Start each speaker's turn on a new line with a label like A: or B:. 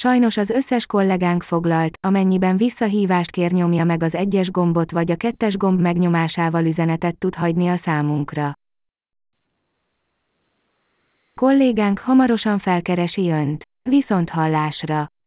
A: Sajnos az összes kollégánk foglalt, amennyiben visszahívást kér, nyomja meg az 1-es gombot vagy a 2-es gomb megnyomásával üzenetet tud hagyni a számunkra. Kollégánk hamarosan felkeresi Önt. Viszonthallásra!